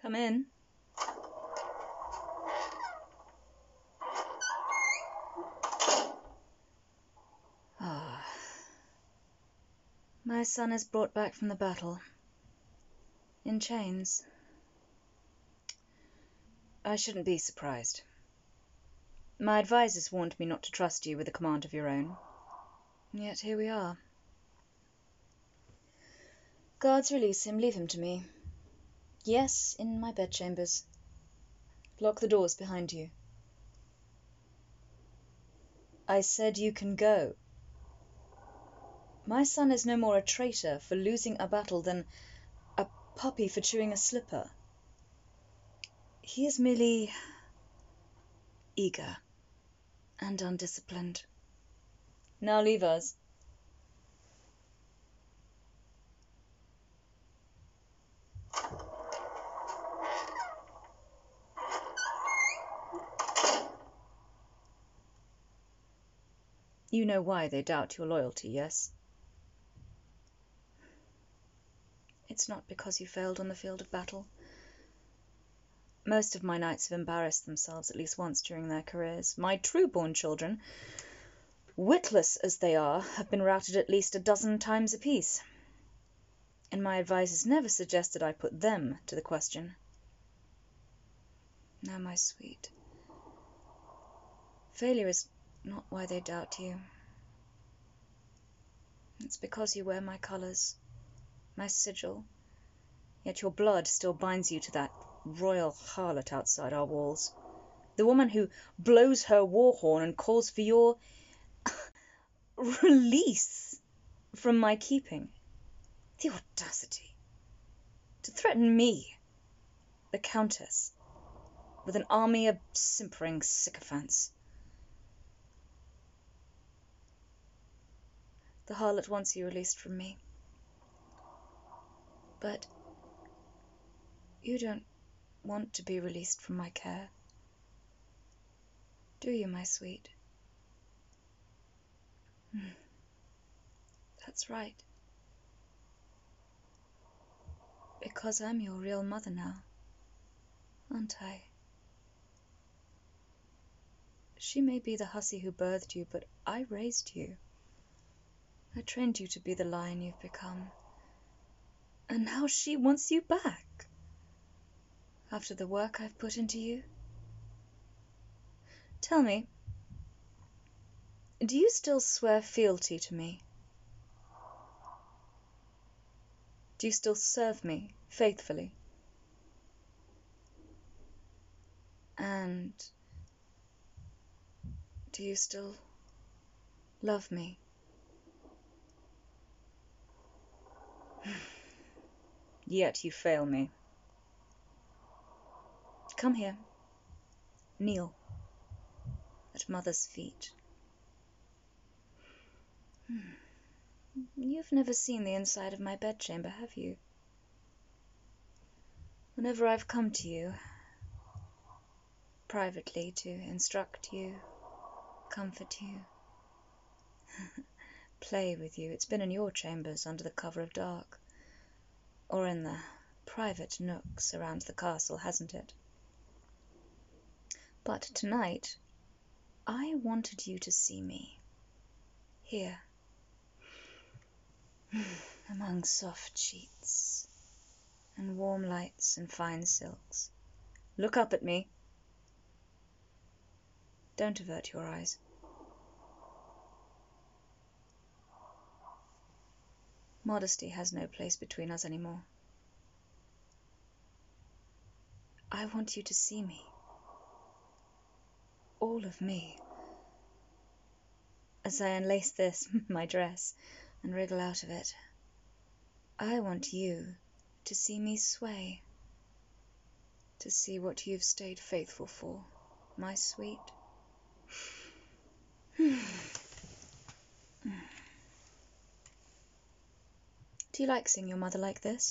Come in. Ah. My son is brought back from the battle. In chains. I shouldn't be surprised. My advisors warned me not to trust you with a command of your own. Yet here we are. Guards, release him. Leave him to me. Yes, in my bedchambers. Lock the doors behind you. I said you can go. My son is no more a traitor for losing a battle than a puppy for chewing a slipper. He is merely eager and undisciplined. Now leave us. You know why they doubt your loyalty, yes? It's not because you failed on the field of battle. Most of my knights have embarrassed themselves at least once during their careers. My true-born children, witless as they are, have been routed at least a dozen times apiece. And my advisors never suggested I put them to the question. Now, my sweet, failure is not why they doubt you. It's because you wear my colours, my sigil, yet your blood still binds you to that royal harlot outside our walls. The woman who blows her war horn and calls for your release from my keeping. The audacity to threaten me, the Countess, with an army of simpering sycophants. The harlot wants you released from me. But you don't want to be released from my care. Do you, my sweet? That's right. Because I'm your real mother now, aren't I? She may be the hussy who birthed you, but I raised you. I trained you to be the lion you've become. And now she wants you back. After the work I've put into you. Tell me, do you still swear fealty to me? Do you still serve me faithfully? And do you still love me? Yet you fail me. Come here. Kneel at Mother's feet. You've never seen the inside of my bedchamber, have you? Whenever I've come to you, privately to instruct you, comfort you, play with you, it's been in your chambers under the cover of dark, or in the private nooks around the castle, hasn't it? But tonight, I wanted you to see me, here, among soft sheets, and warm lights and fine silks. Look up at me. Don't avert your eyes. Modesty has no place between us anymore. I want you to see me. All of me. As I unlace this, my dress, and wriggle out of it, I want you to see me sway. To see what you've stayed faithful for, my sweet. Do you like seeing your mother like this?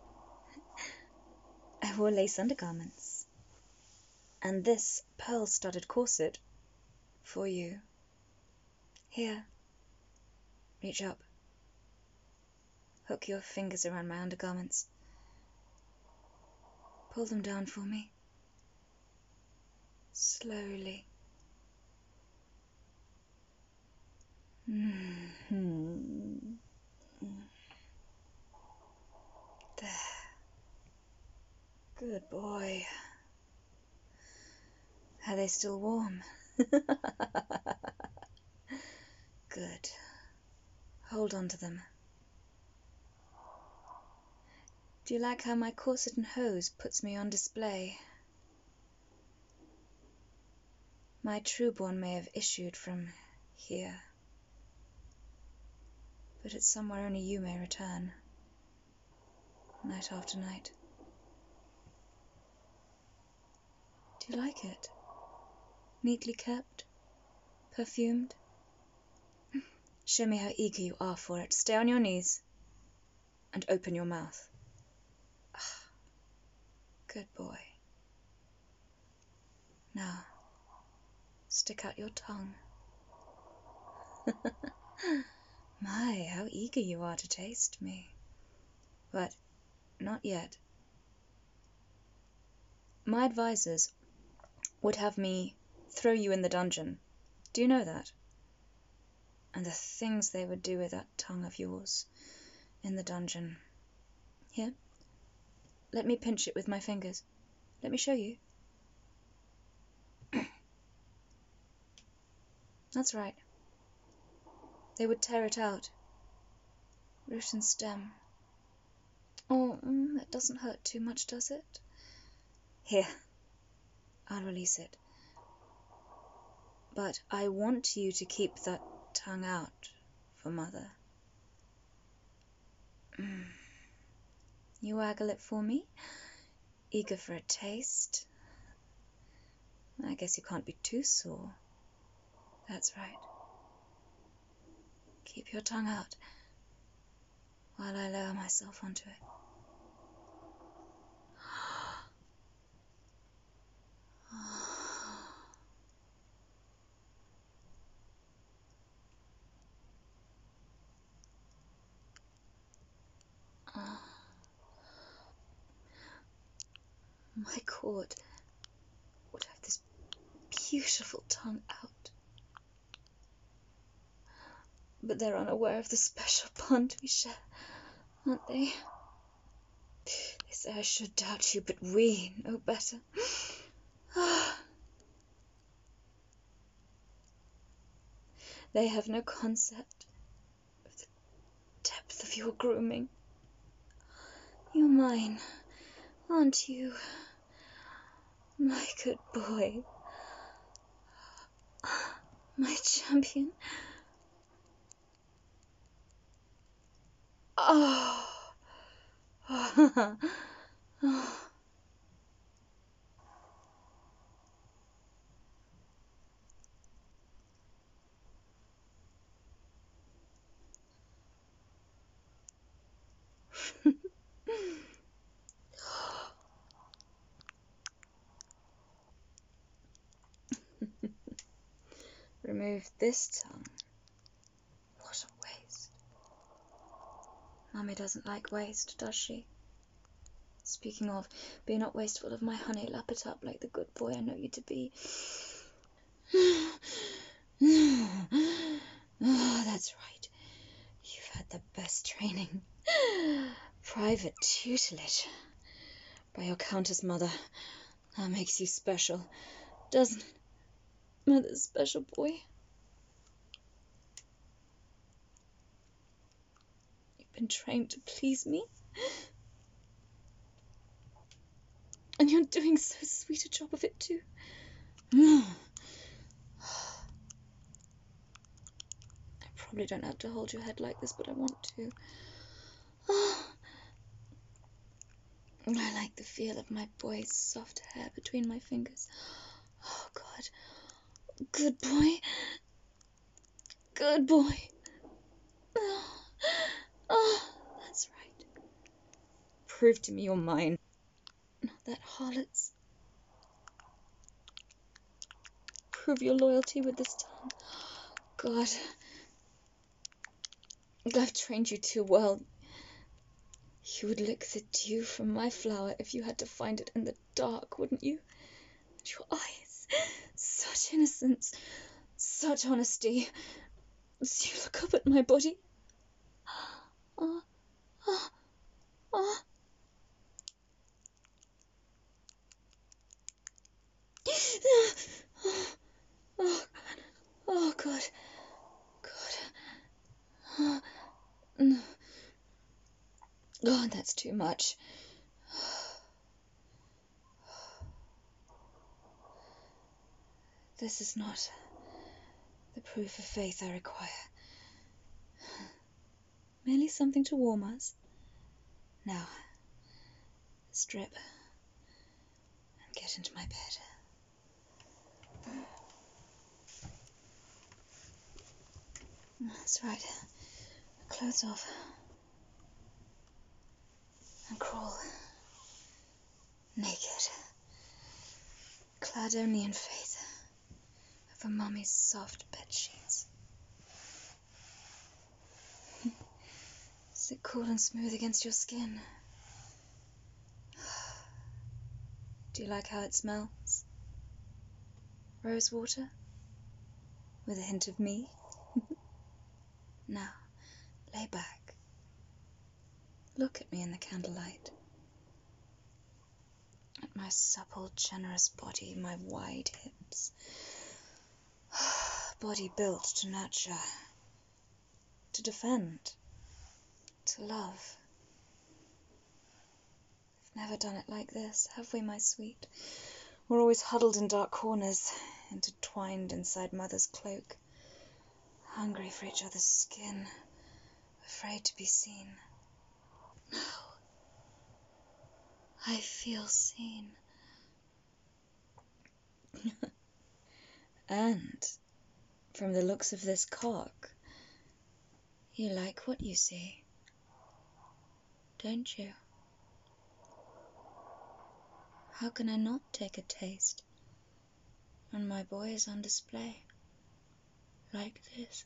I wore lace undergarments. And this pearl-studded corset for you. Here. Reach up. Hook your fingers around my undergarments. Pull them down for me. Slowly. There. Good boy. Are they still warm? Good. Hold on to them. Do you like how my corset and hose puts me on display? My trueborn may have issued from here, but it's somewhere only you may return, night after night. Do you like it? Neatly kept? Perfumed? Show me how eager you are for it. Stay on your knees and open your mouth. Good boy. Now, stick out your tongue. My, how eager you are to taste me. But not yet. My advisors would have me throw you in the dungeon. Do you know that? And the things they would do with that tongue of yours in the dungeon. Here, let me pinch it with my fingers. Let me show you. That's right. They would tear it out. Root and stem. Oh, that doesn't hurt too much, does it? Here, I'll release it. But I want you to keep that tongue out for Mother. You waggle it for me? Eager for a taste? I guess you can't be too sore. That's right. Keep your tongue out while I lower myself onto it. My cord would have this beautiful tongue out. But they're unaware of the special bond we share, aren't they? They say I should doubt you, but we know better. They have no concept of the depth of your grooming. You're mine, aren't you? My good boy. My champion. Oh. Remove this tongue. What a waste. Mummy doesn't like waste, does she? Speaking of, be not wasteful of my honey, lap it up like the good boy I know you to be. Oh, that's right. You've had the best training. Private tutelage by your Countess Mother. That makes you special, doesn't it? Mother's special boy. You've been trained to please me. And you're doing so sweet a job of it, too. I probably don't have to hold your head like this, but I want to. I like the feel of my boy's soft hair between my fingers. Oh, God. Good boy. Good boy. Oh, that's right. Prove to me you're mine. Not that harlot's. Prove your loyalty with this tongue. God. I've trained you too well. You would lick the dew from my flower if you had to find it in the dark, wouldn't you? And your eyes, such innocence, such honesty, as you look up at my body. Oh, oh, oh. Oh, God. Oh, God. God. No. God, that's too much. This is not the proof of faith I require. Merely something to warm us. Now, strip and get into my bed. That's right. Clothes off. And crawl. Naked. Clad only in faith. Over Mummy's soft bed sheets. Is it cool and smooth against your skin? Do you like how it smells? Rose water? With a hint of me? Now, lay back. Look at me in the candlelight. At my supple, generous body, my wide hips. Body built to nurture, to defend, to love. We've never done it like this, have we, my sweet? We're always huddled in dark corners, intertwined inside Mother's cloak, hungry for each other's skin, afraid to be seen. Now, I feel seen. And, from the looks of this cock, you like what you see, don't you? How can I not take a taste when my boy is on display, like this?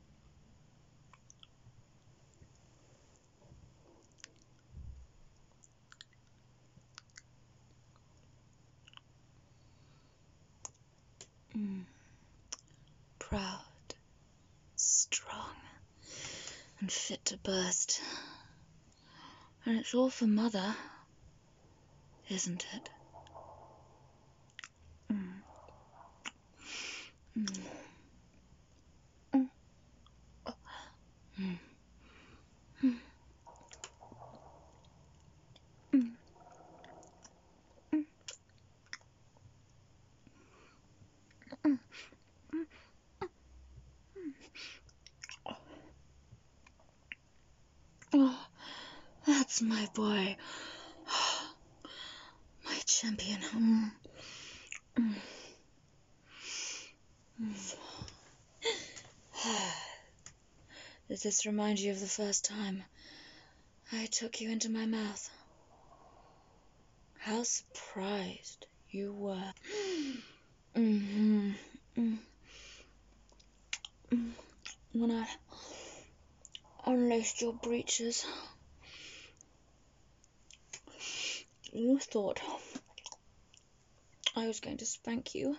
Proud, strong, and fit to burst. And it's all for Mother, isn't it? Oh, that's my boy. My champion. Does this remind you of the first time I took you into my mouth? How surprised you were. When I unlaced your breeches, you thought I was going to spank you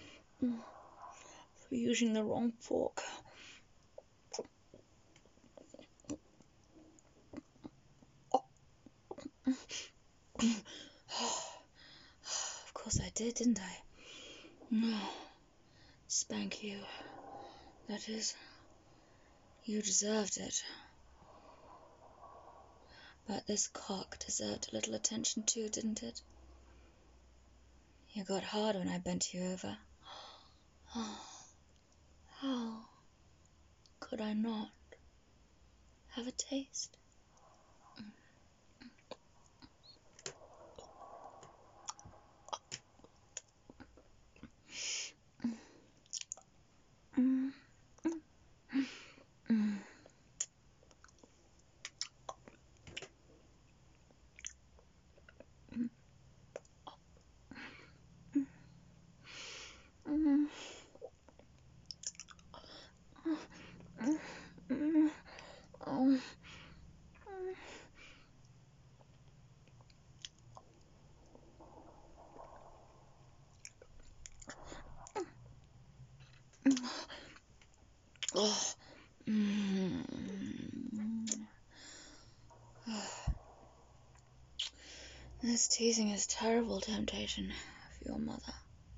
for using the wrong fork. Of course I did, didn't I? No. Spank you. That is, you deserved it. But this cock deserved a little attention too, didn't it? You got hard when I bent you over. Oh, how could I not have a taste? Oh. Mm. This teasing is terrible temptation for your mother.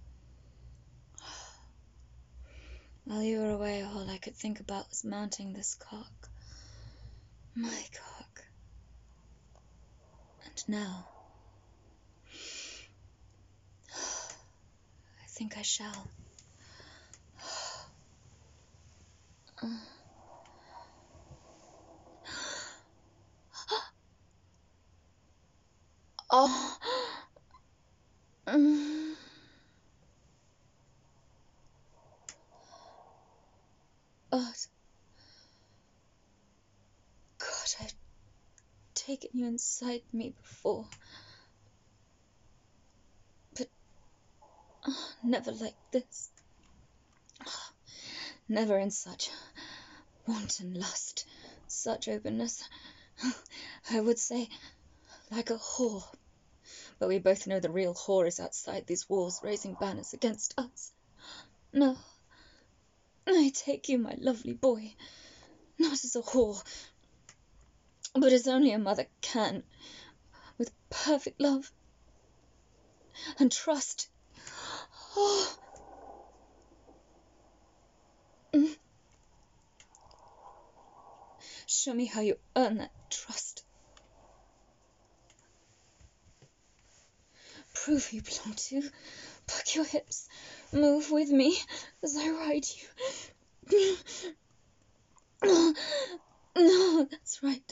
While you were away, all I could think about was mounting this cock. My cock. And now, I think I shall. Oh. Oh. God, I've taken you inside me before. But never like this. Never in such wanton lust, such openness. I would say, like a whore. But we both know the real whore is outside these walls, raising banners against us. No, I take you, my lovely boy, not as a whore, but as only a mother can, with perfect love and trust. Oh. Show me how you earn that trust. Prove you belong to. Puck your hips. Move with me as I ride you. No, that's right.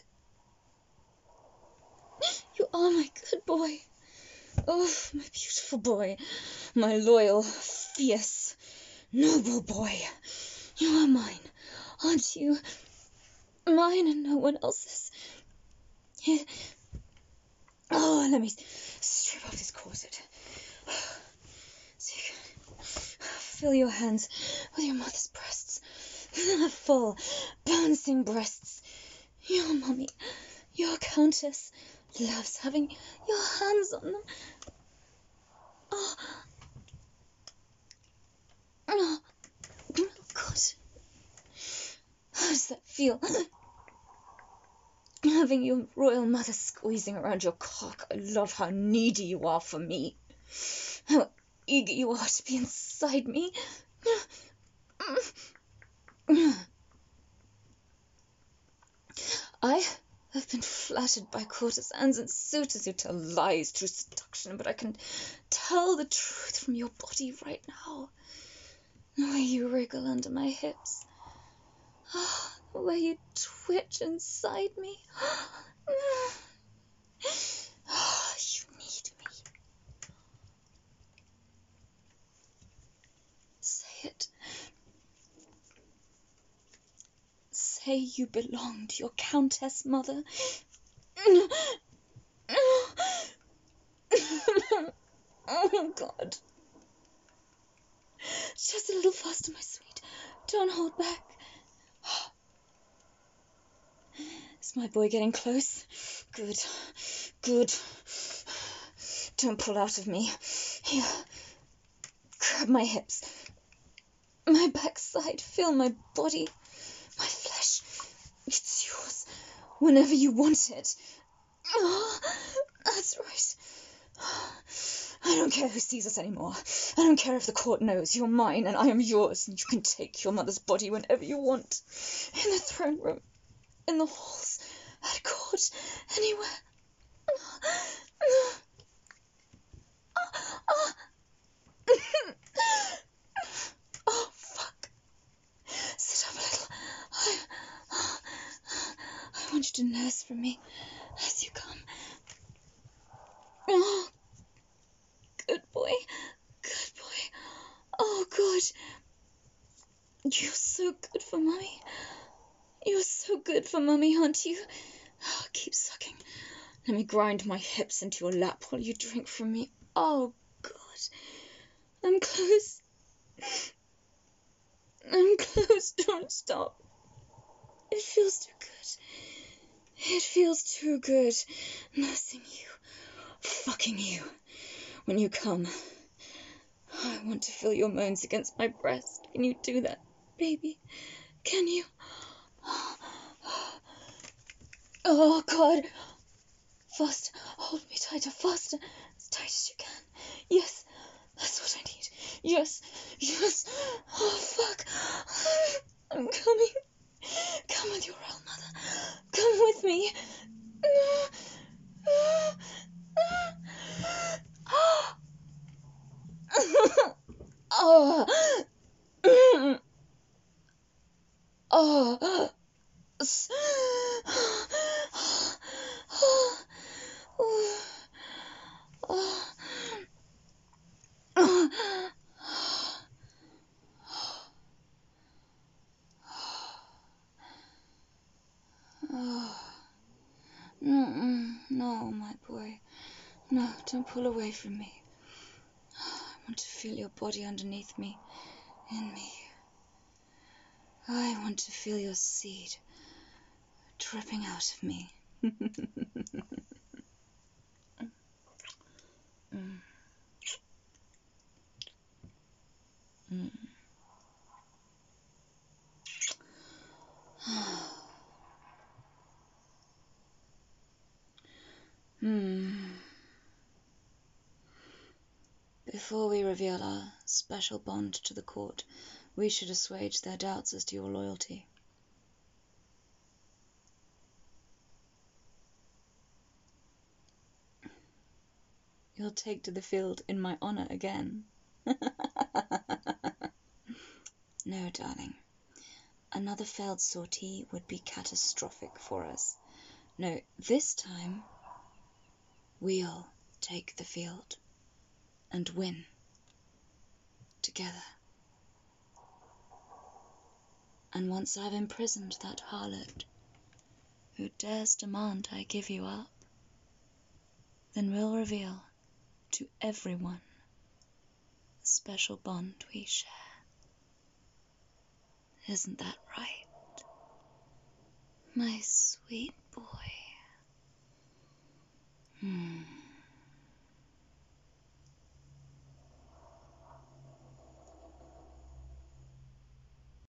You are my good boy. Oh, my beautiful boy. My loyal, fierce, noble boy. You are mine, aren't you? Mine and no one else's. Here. Oh, let me strip off this corset. So you can fill your hands with your mother's breasts. Full, bouncing breasts. Your mummy, your countess, loves having your hands on them. Oh, oh, God. How does that feel? Having your royal mother squeezing around your cock. I love how needy you are for me. How eager you are to be inside me. I have been flattered by courtesans and suitors who tell lies through seduction, but I can tell the truth from your body right now. The way you wriggle under my hips. Oh, the way you twitch inside me. Oh, you need me. Say it. Say you belong to your countess mother. Oh, God. Just a little faster, my sweet. Don't hold back. Is my boy getting close? Good. Good. Don't pull out of me. Here. Grab my hips. My backside. Feel my body. My flesh. It's yours. Whenever you want it. Oh, that's right. I don't care who sees us anymore. I don't care if the court knows. You're mine and I am yours, and you can take your mother's body whenever you want. In the throne room, in the halls, at court, anywhere. Oh, fuck. Sit up a little. I want you to nurse for me as you come. Oh, good boy. Good boy. Oh, God. You're so good for Mummy. You're so good for Mummy, aren't you? Oh, keep sucking. Let me grind my hips into your lap while you drink from me. Oh, God. I'm close. I'm close. Don't stop. It feels too good. It feels too good. Nursing you. Fucking you. When you come. I want to feel your moans against my breast. Can you do that, baby? Can you? Oh, God. Faster. Hold me tighter. Faster. As tight as you can. Yes. That's what I need. Yes. Yes. Oh, fuck. I'm coming. Come with your real mother. Come with me. Oh. Oh. No, my boy. No, don't pull away from me. I want to feel your body underneath me, in me. I want to feel your seed dripping out of me. Mm. Mm. Before we reveal our special bond to the court, we should assuage their doubts as to your loyalty. You'll take to the field in my honor again. No, darling. Another failed sortie would be catastrophic for us. No, this time we'll take the field and win together. And once I've imprisoned that harlot who dares demand I give you up, then we'll reveal to everyone the special bond we share. Isn't that right, my sweet boy?